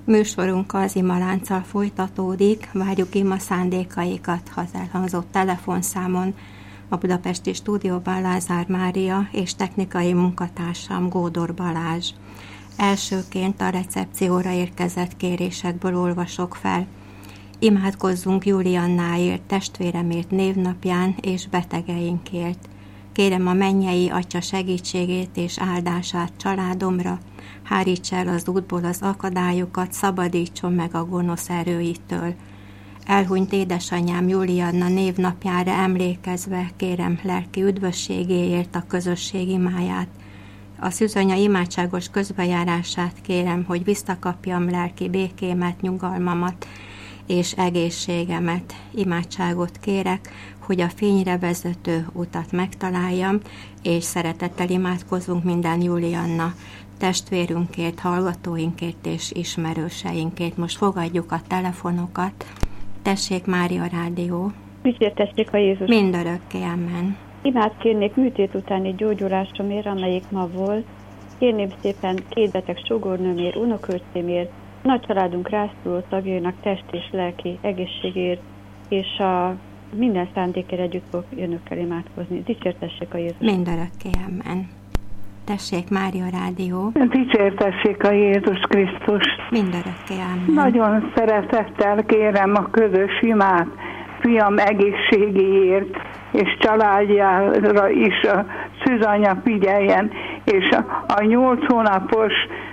Műsorunk az imalánccal folytatódik, várjuk ima szándékaikat az elhangzott telefonszámon. A budapesti stúdióban Lázár Mária és technikai munkatársam Gódor Balázs. Elsőként a recepcióra érkezett kérésekből olvasok fel. Imádkozzunk Juliannáért, testvéremért névnapján és betegeinkért. Kérem a mennyei Atya segítségét és áldását családomra, háríts el az útból az akadályokat, szabadítson meg a gonosz erőitől. Elhunyt édesanyám Julianna névnapjára emlékezve kérem lelki üdvösségéért a közösség imáját. A szűzanya imádságos közbejárását kérem, hogy visszakapjam lelki békémet, nyugalmamat és egészségemet. Imádságot kérek, hogy a fényre vezető utat megtaláljam, és szeretettel imádkozunk minden Julianna testvérünkért, hallgatóinkért és ismerőseinkért. Most fogadjuk a telefonokat. Tessék, Mária Rádió. Dicsértessék a Jézus. Mindörökké, amen. Imát kérnék műtét utáni gyógyulásomért, amelyik ma volt. Kérném szépen 2 beteg sógornőmért, unokölcsémért, nagy családunk rászoruló tagjainak test és lelki egészségért, és a minden szándékért együtt fog önökkel imádkozni. Dicsértessék a Jézus. Mindörökké, amen. Tessék, Mária Rádió. Dicsértessék a Jézus Krisztus. Mindörökké, amen. Nagyon szeretettel kérem a közös imát fiam egészségéért, és családjára is a szűzanya figyeljen, és a 8 hónapos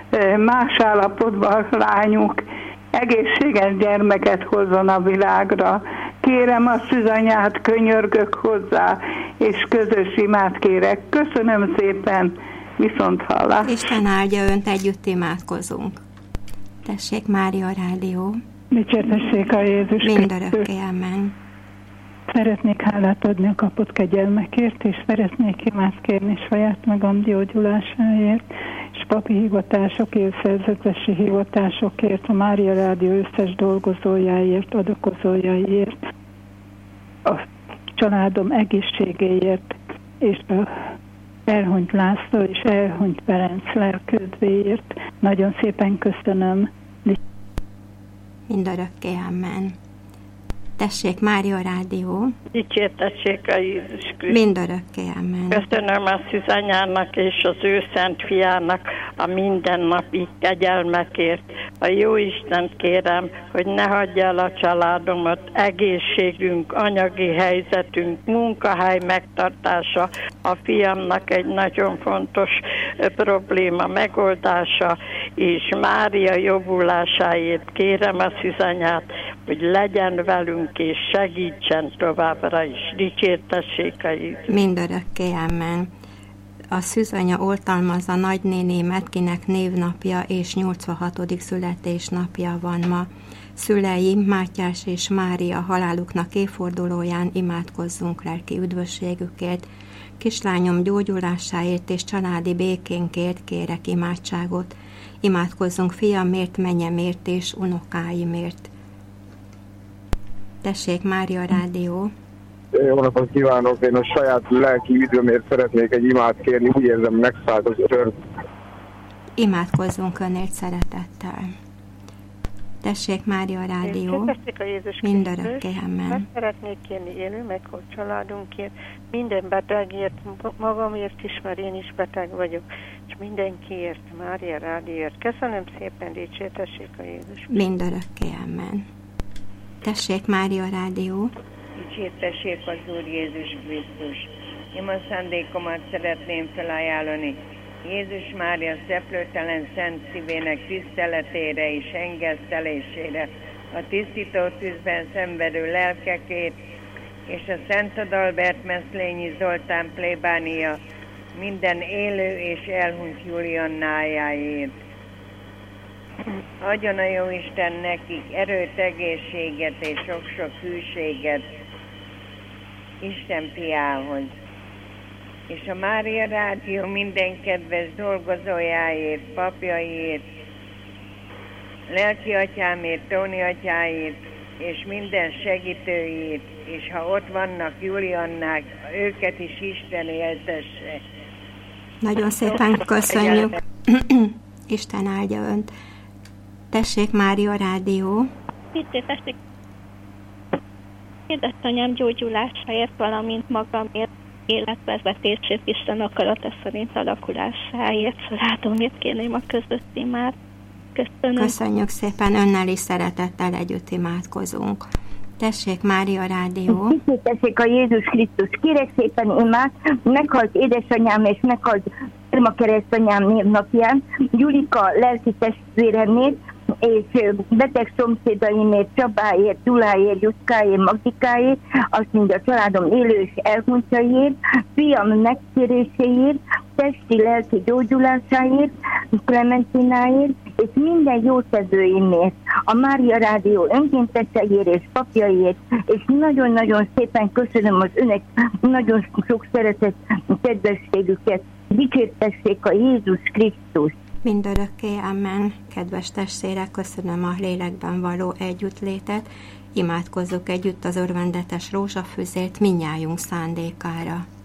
más állapotban lányuk egészséges gyermeket hozzon a világra. Kérem a szűzanyát, könyörgök hozzá, és közös imát kérek. Köszönöm szépen, viszonthallás. Isten áldja önt, együtt imádkozunk. Tessék, Mária Rádió. Dicsértessék a Jézus Mindörökké, amen. Szeretnék hálát adni a kapott kegyelmekért, és szeretnék imát kérni saját magam gyógyulásáért, és papi hivatásokért, szerzetesi hivatásokért, a Mária Rádió összes dolgozójáért, adakozójáért, a családom egészségéért, és a elhunyt László és elhunyt Ferenc lelkődvéért. Nagyon szépen köszönöm. Mindörökké, amen. Tessék, Mária Rádió. Dicsértessék a Jézus Krisztus. Mindörökké, amen. Köszönöm a szűzanyának és az ő szent fiának a mindennapi kegyelmekért. A jó Istent kérem, hogy ne hagyja el a családomat, egészségünk, anyagi helyzetünk, munkahely megtartása, a fiamnak egy nagyon fontos probléma megoldása, és Mária jobbulásáért kérem a szűzanyát, hogy legyen velünk és segítsen továbbra is. Dicsértessék a Jézus. Mindörökké, amen. A szűzanya oltalmazza nagynénémet, kinek névnapja és 86. születésnapja van ma. Szüleim, Mátyás és Mária haláluknak évfordulóján imádkozzunk lelki üdvösségükért. Kislányom gyógyulásáért és családi békénkért kérek imádságot. Imádkozzunk fiamért, menyemért és unokáimért. Tessék, Mária Rádió. Jó napot kívánok! Én a saját lelki üdvömért szeretnék egy imát kérni, úgy érzem, megszállt az öröm. Imádkozzunk önért szeretettel. Tessék, Mária Rádió. Tessék a Jézus Mindörökké, amen. Meg szeretnék kérni élő, meg hogy családunkért, minden betegért, magamért is, mert én is beteg vagyok, és mindenkiért, Mária Rádióért. Köszönöm szépen, dicsértessék a Jézus. Mindörökké, amen. Tessék, Mária Rádió. Dicsértessék az Úr Jézus Krisztus. Én a szándékomat szeretném felajánlani Jézus Mária szeplőtelen szent szívének tiszteletére és engesztelésére, a tisztító tűzben szenvedő lelkekért, és a Szent Adalbert Meszlényi Zoltán plébánia minden élő és elhunyt Juliannájáért. Adjon a Jóisten nekik erőt, egészséget és sok-sok hűséget Isten fiához. És a Mária Rádió minden kedves dolgozójáért, papjaiért, lelki atyámért, Tóni atyáért, és minden segítőjét, és ha ott vannak Juliannák, őket is Isten éltesse. Nagyon szépen köszönjük. Isten áldja önt. Tessék, Mária Rádió. Tessék. Édesanyám gyógyulásáért, valamint magamért, életvezetését, Isten akarata szerint alakulásáért, családomért kérném a közös imát. Köszönöm. Köszönjük szépen, önnel is szeretettel együtt imádkozunk. Tessék, Mária Rádió. Tessék a Jézus Krisztus. Kérek szépen imát, meghalt édesanyám és meghalt keresztanyám névnapján, Gyulika lelki testvéremért, és beteg szomszédaimért, Csabáért, Gyuláért, Juszkáért, Magdikáért, azt mondja a családom élő és elhunytjaiért, fiam megtéréséért, testi lelki gyógyulásáért, Clementináért, és minden jótevőimért, a Mária Rádió önkénteseiért és papjaiért, és nagyon-nagyon szépen köszönöm az önök nagyon sok szeretett kedvességüket. Dicsértessék a Jézus Krisztus! Mindörökké, amen. Kedves testvérek, köszönöm a lélekben való együttlétet. Imádkozzuk együtt az örvendetes rózsafüzét mindnyájunk szándékára.